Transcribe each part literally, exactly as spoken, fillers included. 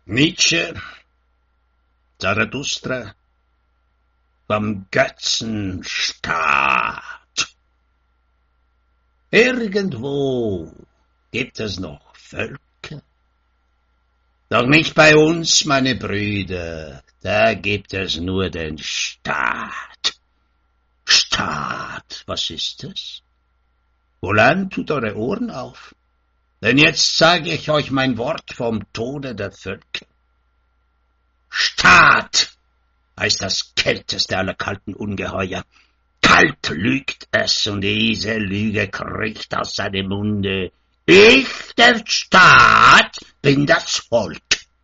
Nietzsche, Zarathustra, vom Götzenstaat. Irgendwo gibt es noch Völker. Doch nicht bei uns, meine Brüder, da gibt es nur den Staat. Staat, was ist das? Wohlan, tut eure Ohren auf, denn jetzt sage ich euch mein Wort vom Tode der Völker. Staat heißt das kälteste aller kalten Ungeheuer. Kalt lügt es, und diese Lüge kriecht aus seinem Munde. Ich, der Staat, bin das Volk.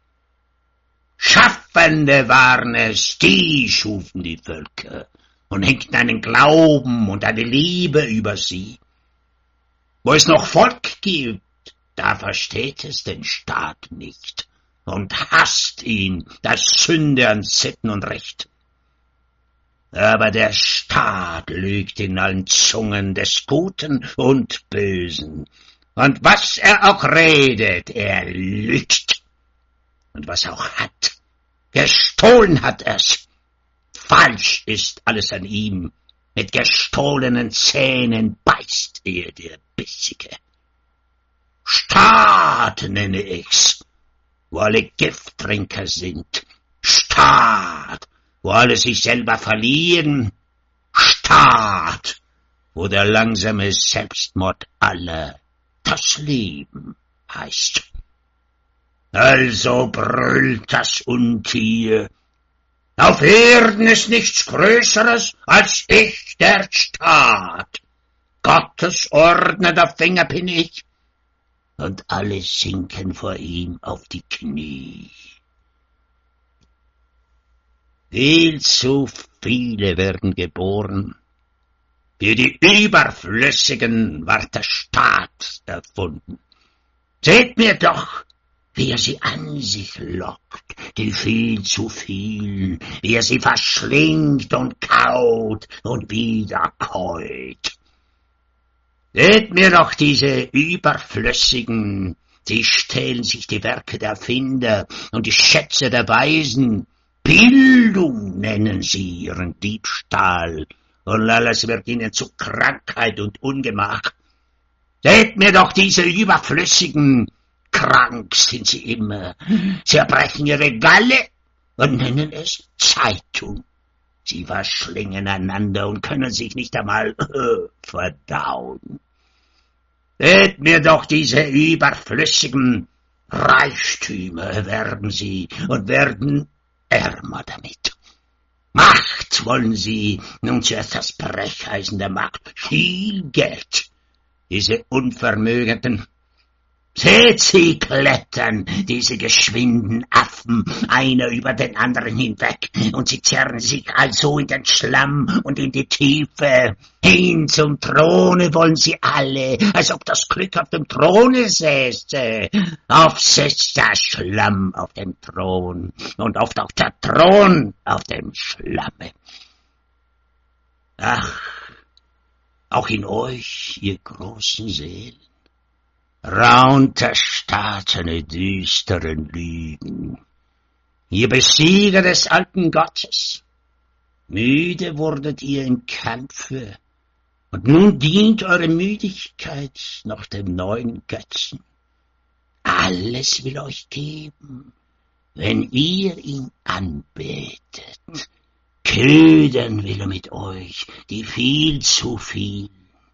Schaffende waren es, die schufen die Völker und hängten einen Glauben und eine Liebe über sie. Wo es noch Volk gibt, da versteht es den Staat nicht und hasst ihn, das Sünde an Sitten und Recht. Aber der Staat lügt in allen Zungen des Guten und Bösen. Und was er auch redet, er lügt. Und was er auch hat, gestohlen hat er's. Falsch ist alles an ihm. Mit gestohlenen Zähnen beißt er, der Bissige. Staat nenne ich's, wo alle Gifttrinker sind. Staat, wo alle sich selber verlieren. Staat, wo der langsame Selbstmord aller das Leben heißt. Also brüllt das Untier: Auf Erden ist nichts Größeres als ich, der Staat. Gottes ordnender Finger bin ich, und alle sinken vor ihm auf die Knie. Viel zu viele werden geboren. Für die Überflüssigen ward der Staat erfunden. Seht mir doch, wie er sie an sich lockt, die viel zu viel, wie er sie verschlingt und kaut und wieder käut. Seht mir doch diese Überflüssigen, sie stehlen sich die Werke der Erfinder und die Schätze der Weisen. Bildung nennen sie ihren Diebstahl, und alles wird ihnen zu Krankheit und Ungemach. Seht mir doch diese Überflüssigen, krank sind sie immer. Sie erbrechen ihre Galle und nennen es Zeitung. Sie verschlingen einander und können sich nicht einmal äh, verdauen. Seht mir doch diese Überflüssigen, Reichtümer erwerben sie und werden ärmer damit. Macht wollen sie, nun zuerst das Brecheisen der Macht, viel Geld. Diese Unvermögenden, seht sie klettern, diese geschwinden Affen, einer über den anderen hinweg, und sie zerren sich also in den Schlamm und in die Tiefe. Hin zum Throne wollen sie alle, als ob das Glück auf dem Throne säße. Auf sitzt der Schlamm auf dem Thron, und oft auch der Thron auf dem Schlamme. Ach, auch in euch, ihr großen Seelen, raunt der Staat seine düsteren Lügen. Ihr Besieger des alten Gottes, müde wurdet ihr im Kampfe, und nun dient eure Müdigkeit noch dem neuen Götzen. Alles will euch geben, wenn ihr ihn anbetet. Ködern will er mit euch, die viel zu viel.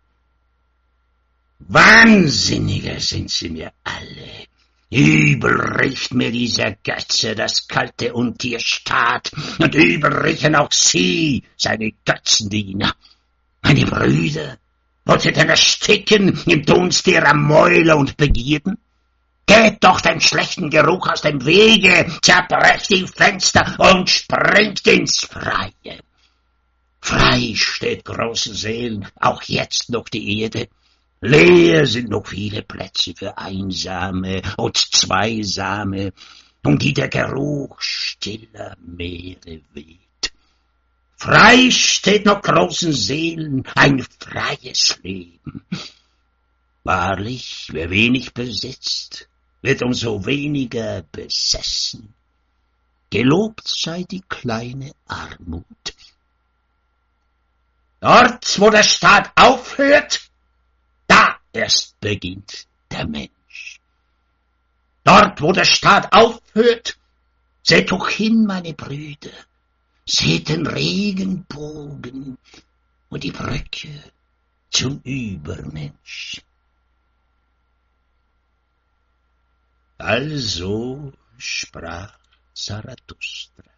Wahnsinniger sind sie mir alle. Übel riecht mir dieser Götze, das kalte Untier Staat, und übel riechen auch sie, seine Götzendiener. Meine Brüder, wollt ihr denn ersticken im Dunst ihrer Mäuler und Begierden? Geht doch den schlechten Geruch aus dem Wege, zerbrecht die Fenster und springt ins Freie. Frei steht großen Seelen auch jetzt noch die Erde. Leer sind noch viele Plätze für Einsame und Zweisame, um die der Geruch stiller Meere weht. Frei steht noch großen Seelen ein freies Leben. Wahrlich, wer wenig besitzt, wird umso weniger besessen. Gelobt sei die kleine Armut. Dort, wo der Staat aufhört, da erst beginnt der Mensch. Dort, wo der Staat aufhört, seht doch hin, meine Brüder, seht den Regenbogen und die Brücke zum Übermensch. Also sprach Zarathustra.